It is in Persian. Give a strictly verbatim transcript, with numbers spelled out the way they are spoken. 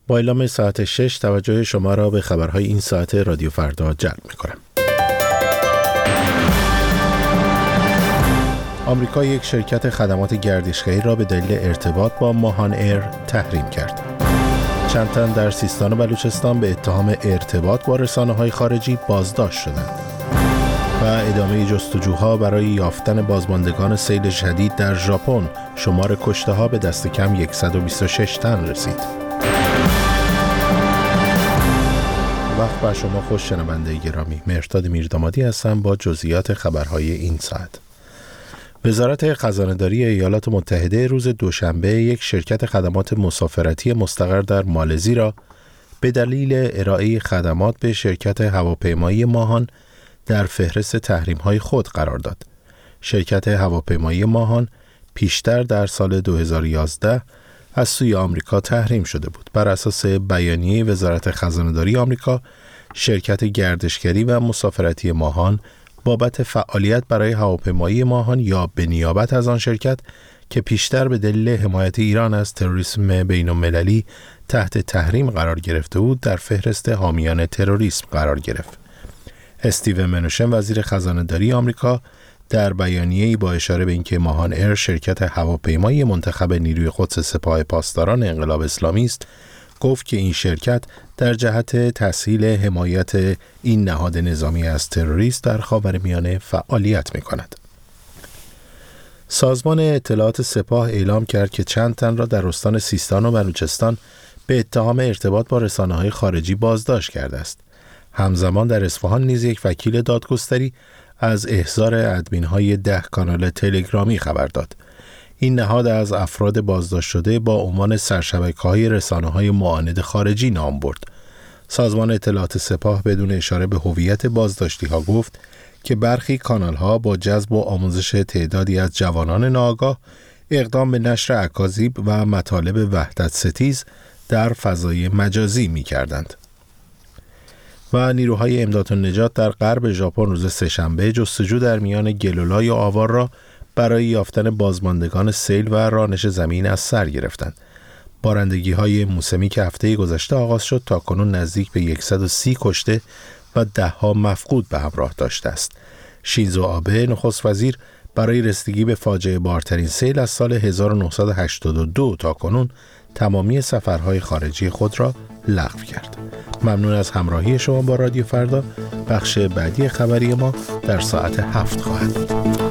با اعلام ساعت شش توجه شما را به خبرهای این ساعت رادیو فردا جلب می‌کنم. آمریکا یک شرکت خدمات گردشگری را به دلیل ارتباط با ماهان ایر تحریم کرد. چند تن در سیستان و بلوچستان به اتهام ارتباط با رسانه‌های خارجی بازداشت شدند. و ادامه جستجوها برای یافتن بازماندگان سیل شدید در ژاپن، شمار کشته‌ها به دست کم صد و بیست و شش تن رسید. وقت بر شما خوش شنونده گرامی. مهرداد میردامادی هستم با جزئیات خبرهای این ساعت. وزارت خزانه‌داری ایالات متحده روز دوشنبه یک شرکت خدمات مسافرتی مستقر در مالزی را به دلیل ارائه خدمات به شرکت هواپیمایی ماهان در فهرست تحریم‌های خود قرار داد. شرکت هواپیمایی ماهان پیشتر در سال دو هزار و یازده از سوی آمریکا تحریم شده بود. بر اساس بیانیه وزارت خزانه‌داری آمریکا، شرکت گردشگری و مسافرتی ماهان بابت فعالیت برای هواپیمایی ماهان یا به نیابت از آن شرکت که پیشتر به دلیل حمایت ایران از تروریسم بین‌المللی تحت تحریم قرار گرفته بود، در فهرست حامیان تروریسم قرار گرفت. استیون منوشن وزیر خزانه‌داری آمریکا در بیانیه‌ای با اشاره به اینکه ماهان ایر شرکت هواپیمایی منتخب نیروی قدس سپاه پاسداران انقلاب اسلامی است، گفت که این شرکت در جهت تسهیل حمایت این نهاد نظامی از تروریست در خاورمیانه فعالیت می‌کند. سازمان اطلاعات سپاه اعلام کرد که چند تن را در استان سیستان و بلوچستان به اتهام ارتباط با رسانه‌های خارجی بازداشت کرده است. همزمان در اصفهان نیز یک وکیل دادگستری از احضار ادمین‌های ده کانال تلگرامی خبر داد. این نهاد از افراد بازداشت شده با عنوان سرشبکه‌های رسانه‌های معاند خارجی نام برد. سازمان اطلاعات سپاه بدون اشاره به هویت بازداشتی‌ها گفت که برخی کانال‌ها با جذب و آموزش تعدادی از جوانان ناآگاه اقدام به نشر اکاذیب و مطالب وحدت ستیز در فضای مجازی می‌کردند. و نیروهای امداد و نجات در غرب ژاپن روز سه‌شنبه جستجو در میان گلولای و آوار را برای یافتن بازماندگان سیل و رانش زمین از سر گرفتند. بارندگی‌های موسمی که هفته گذشته آغاز شد تاکنون نزدیک به صد و سی کشته و ده‌ها مفقود به همراه داشته است. شینزو آبه نخست وزیر برای رسیدگی به فاجعه بارترین سیل از سال هزار و نهصد و هشتاد و دو تاکنون تمامی سفرهای خارجی خود را لغو کرد. ممنون از همراهی شما با رادیو فردا. بخش بعدی خبری ما در ساعت هفت خواهد بود.